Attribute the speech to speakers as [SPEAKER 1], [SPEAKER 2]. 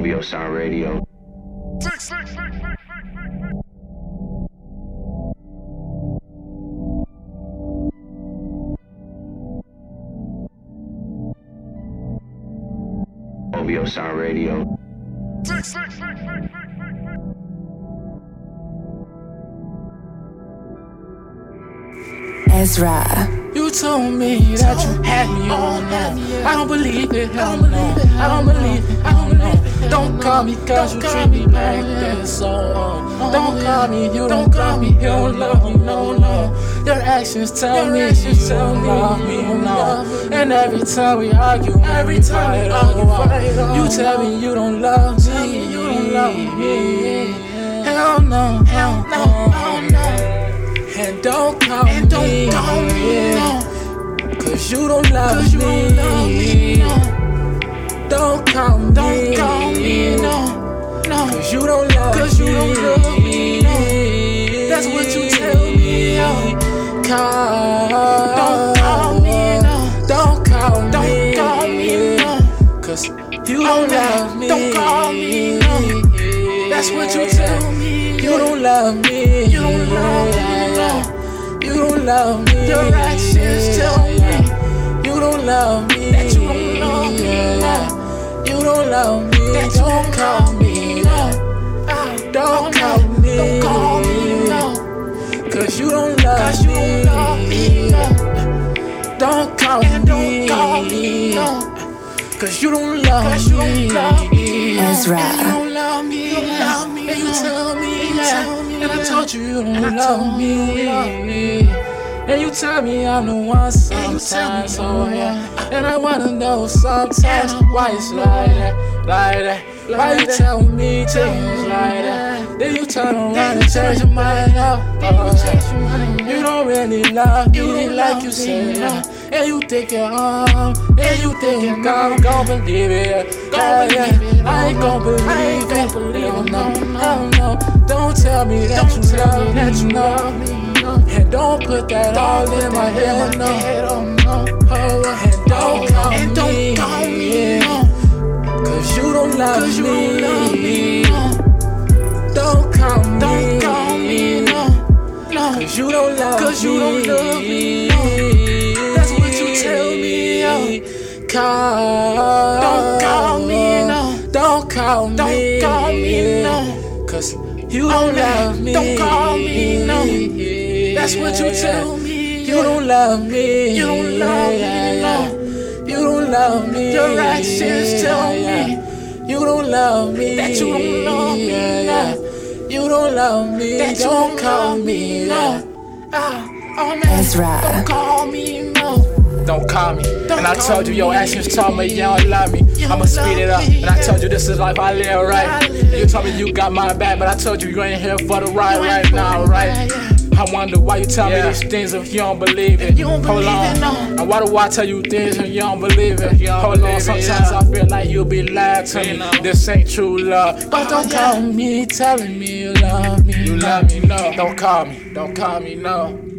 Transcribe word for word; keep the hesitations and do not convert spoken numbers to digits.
[SPEAKER 1] O V O Sound Radio. O V O Sound Radio.
[SPEAKER 2] Ezra.
[SPEAKER 3] You told me that you had me on that. I don't believe it, hell no. I don't believe it, I don't know. Don't call me cause you treat me like that, so on. Don't call me, you don't call me, you don't love me, no, no. Your actions tell me you don't love me, no. And every time we argue, every time we argue, you tell me you don't love me, you don't love me. Hell no, hell no, hell no. And don't call and don't me, call me no. Cause you don't love Cause me, you don't, love me no. Don't call me, don't call me no. No. Cause you don't love Cause me, you don't love me no. That's what you tell me, yo. Call, don't call me no. Don't call me, don't call me no. Cause you don't love me, don't call me no. That's what you tell me, you don't love me, you don't love me. You don't love me. Your actions tell me you don't love me. That you don't love me. Yeah. You don't love me. That you don't call me. No. Don't call me. Don't call me. No. Cause you don't love Cause me. You don't love me. No. Don't call and me. Don't call me. No. Cause you don't love Cause you don't love me.
[SPEAKER 2] Ezra.
[SPEAKER 3] You don't love me. You don't love me. And you tell me. Yeah. And I told you you don't love me. And you tell me I'm the one sometimes, oh yeah. And I wanna know sometimes why it's like that, like that. Why you tell me things like that? Then you turn around and change your mind up. Oh, yeah. You don't really love me like you say that. And you think you're um, and you think I'm gon' believe it. Yeah, yeah. I ain't gon' believe it. No, no, no, no. Don't tell me that you love me, that you love me. And don't put that all in my head, no. And don't call me, don't call me, no. Cause you don't love Cause you me. Don't love me, no. Don't call me, don't call me, no. No. Cause you don't love Cause me. You don't love me, no. That's what you tell me, yo. Call, don't call me, no. Don't call me, don't call me, no. Cause you don't love me. Don't call me, no. That's what you tell me. You don't love me. You don't love me, no. You don't love me. Your actions tell me you don't love me. That you don't love me, no. You don't love me. That you don't call me, no. Ah, oh man,
[SPEAKER 2] Ezra.
[SPEAKER 3] Don't call me, no. Don't call me. Don't and I told you your actions told me you don't love me. I'ma speed it up. And I told you this is life I live, right? And you told me you got my back, but I told you you ain't here for the ride right now, right? I wonder why you tell yeah. me these things if you don't believe it. Don't Hold believe on. It, no. And why do I tell you things if you don't believe it? You don't Hold believe on. Sometimes it, yeah. I feel like you be lying to me. Know. This ain't true love. But don't call me telling me you love me. You love me, no. Don't call me. Don't call me, no.